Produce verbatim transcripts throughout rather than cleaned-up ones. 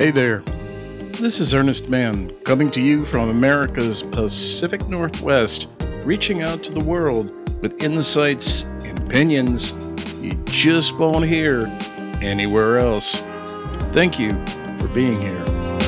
Hey there, this is Ernest Mann coming to you from America's Pacific Northwest, reaching out to the world with insights and opinions you just won't hear anywhere else. Thank you for being here.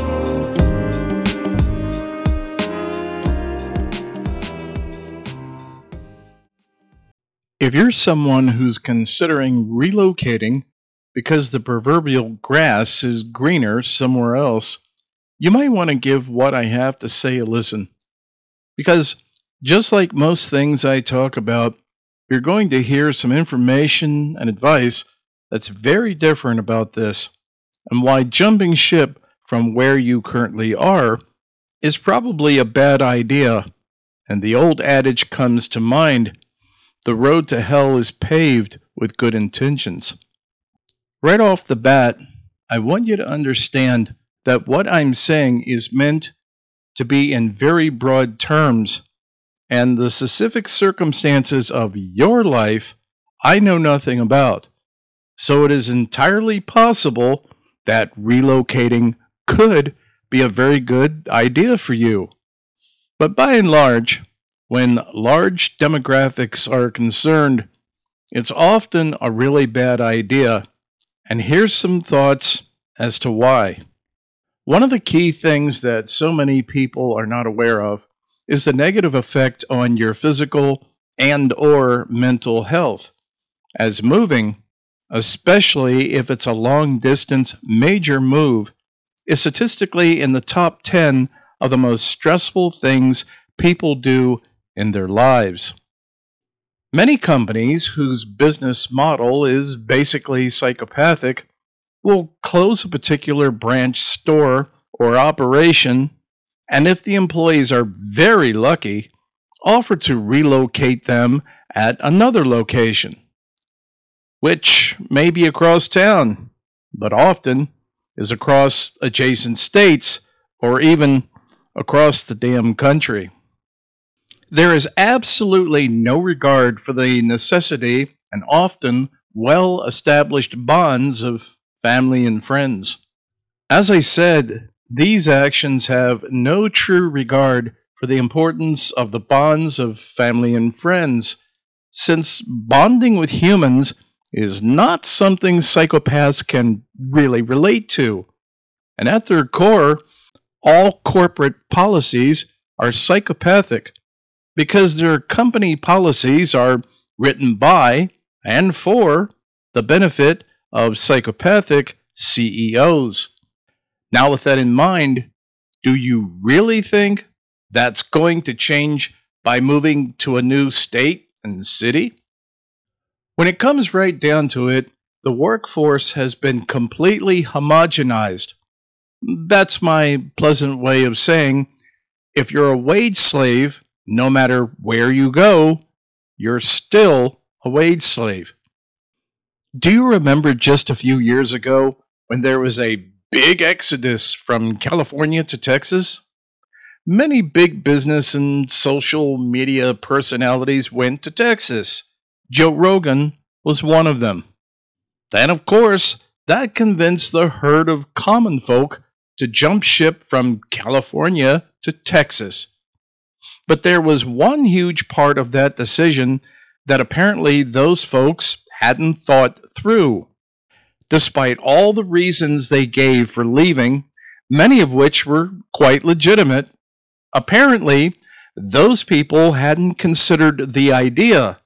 If you're someone who's considering relocating because the proverbial grass is greener somewhere else, you might want to give what I have to say a listen. Because just like most things I talk about, you're going to hear some information and advice that's very different about this, and why jumping ship from where you currently are is probably a bad idea. And the old adage comes to mind: the road to hell is paved with good intentions. Right off the bat, I want you to understand that what I'm saying is meant to be in very broad terms, and the specific circumstances of your life I know nothing about. So it is entirely possible that relocating could be a very good idea for you. But by and large, when large demographics are concerned, it's often a really bad idea. And here's some thoughts as to why. One of the key things that so many people are not aware of is the negative effect on your physical and or mental health, as moving, especially if it's a long distance major move, is statistically in the top ten of the most stressful things people do in their lives. Many companies whose business model is basically psychopathic will close a particular branch store or operation, and if the employees are very lucky, offer to relocate them at another location, which may be across town, but often is across adjacent states or even across the damn country. There is absolutely no regard for the necessity and often well-established bonds of family and friends. As I said, these actions have no true regard for the importance of the bonds of family and friends, since bonding with humans is not something psychopaths can really relate to. And at their core, all corporate policies are psychopathic, because their company policies are written by and for the benefit of psychopathic C E Os. Now, with that in mind, do you really think that's going to change by moving to a new state and city? When it comes right down to it, the workforce has been completely homogenized. That's my pleasant way of saying, if you're a wage slave, no matter where you go, you're still a wage slave. Do you remember just a few years ago when there was a big exodus from California to Texas? Many big business and social media personalities went to Texas. Joe Rogan was one of them. Then, of course, that convinced the herd of common folk to jump ship from California to Texas. But there was one huge part of that decision that apparently those folks hadn't thought through. Despite all the reasons they gave for leaving, many of which were quite legitimate, apparently those people hadn't considered the idea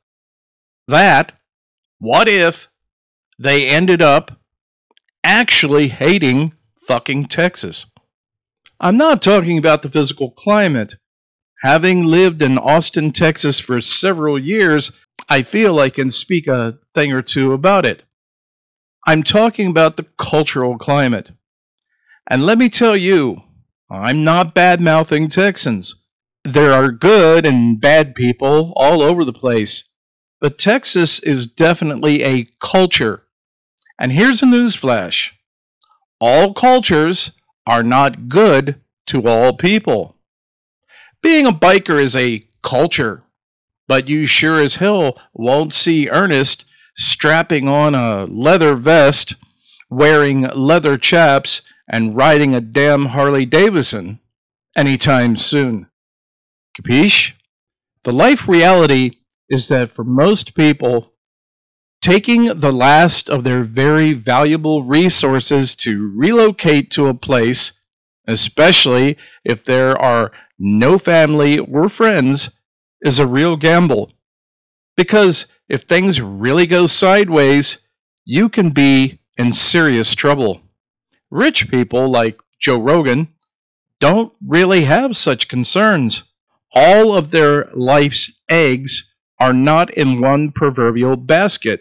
that, what if they ended up actually hating fucking Texas? I'm not talking about the physical climate. Having lived in Austin, Texas for several years, I feel I can speak a thing or two about it. I'm talking about the cultural climate. And let me tell you, I'm not bad-mouthing Texans. There are good and bad people all over the place. But Texas is definitely a culture. And here's a newsflash: all cultures are not good to all people. Being a biker is a culture, but you sure as hell won't see Ernest strapping on a leather vest, wearing leather chaps, and riding a damn Harley Davidson anytime soon. Capiche? The life reality is that for most people, taking the last of their very valuable resources to relocate to a place, especially if there are no family or friends, is a real gamble. Because if things really go sideways, you can be in serious trouble. Rich people like Joe Rogan don't really have such concerns. All of their life's eggs are not in one proverbial basket.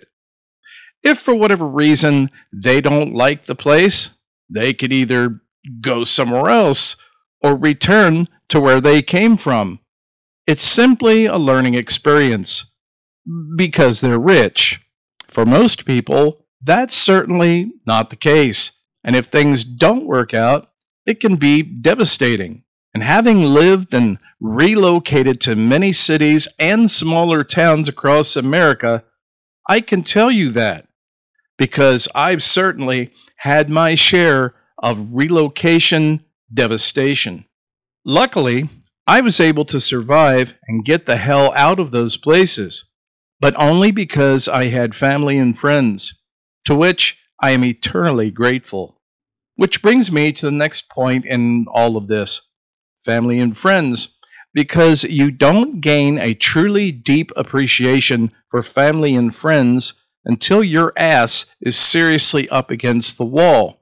If for whatever reason they don't like the place, they could either go somewhere else or return to where they came from. It's simply a learning experience because they're rich. For most people, that's certainly not the case. And if things don't work out, it can be devastating. And having lived and relocated to many cities and smaller towns across America, I can tell you that because I've certainly had my share of relocation devastation. Luckily, I was able to survive and get the hell out of those places, but only because I had family and friends, to which I am eternally grateful. Which brings me to the next point in all of this. Family and friends, because you don't gain a truly deep appreciation for family and friends until your ass is seriously up against the wall.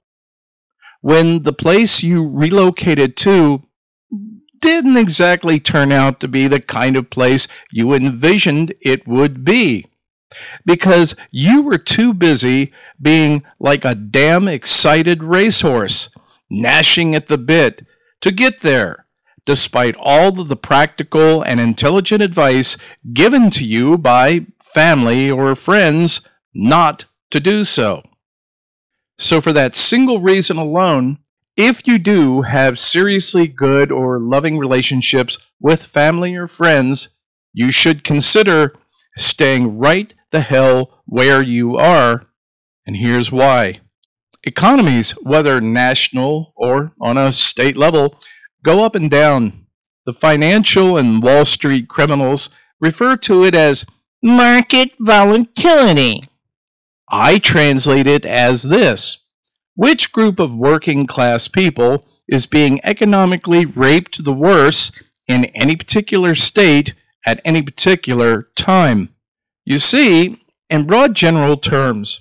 When the place you relocated to didn't exactly turn out to be the kind of place you envisioned it would be, because you were too busy being like a damn excited racehorse, gnashing at the bit to get there, despite all of the practical and intelligent advice given to you by family or friends not to do so. So for that single reason alone, if you do have seriously good or loving relationships with family or friends, you should consider staying right the hell where you are. And here's why. Economies, whether national or on a state level, go up and down. The financial and Wall Street criminals refer to it as market volatility. I translate it as this. Which group of working class people is being economically raped the worst in any particular state at any particular time? You see, in broad general terms,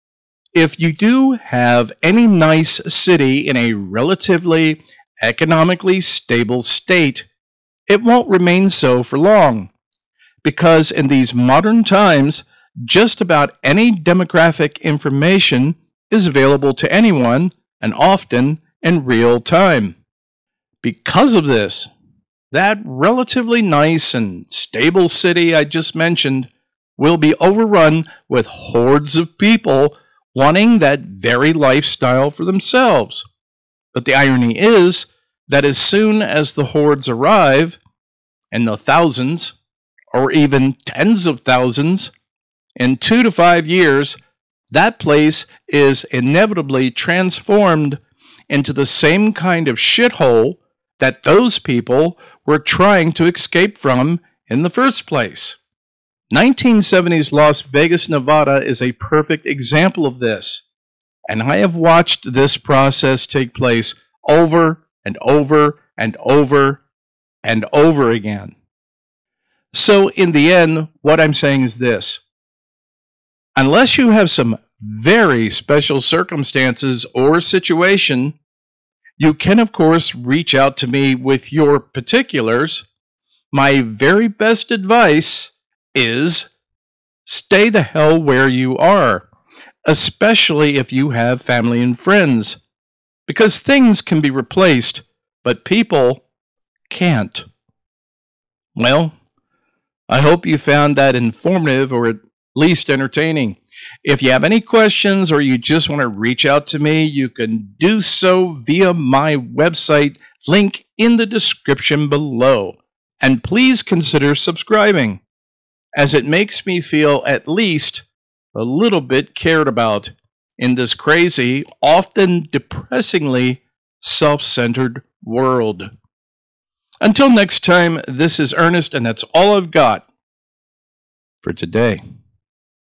if you do have any nice city in a relatively economically stable state, it won't remain so for long. Because in these modern times, just about any demographic information is available to anyone and often in real time. Because of this, that relatively nice and stable city I just mentioned will be overrun with hordes of people wanting that very lifestyle for themselves. But the irony is that as soon as the hordes arrive, in the thousands, or even tens of thousands, in two to five years, that place is inevitably transformed into the same kind of shithole that those people were trying to escape from in the first place. nineteen seventies Las Vegas, Nevada is a perfect example of this, and I have watched this process take place over and over and over and over again. So in the end, what I'm saying is this. Unless you have some very special circumstances or situation, you can of course reach out to me with your particulars. My very best advice is stay the hell where you are, especially if you have family and friends, because things can be replaced, but people can't. Well, I hope you found that informative or at least entertaining. If you have any questions or you just want to reach out to me, you can do so via my website, link in the description below. And please consider subscribing, as it makes me feel at least a little bit cared about in this crazy, often depressingly self centered world. Until next time, this is Ernest, and that's all I've got for today.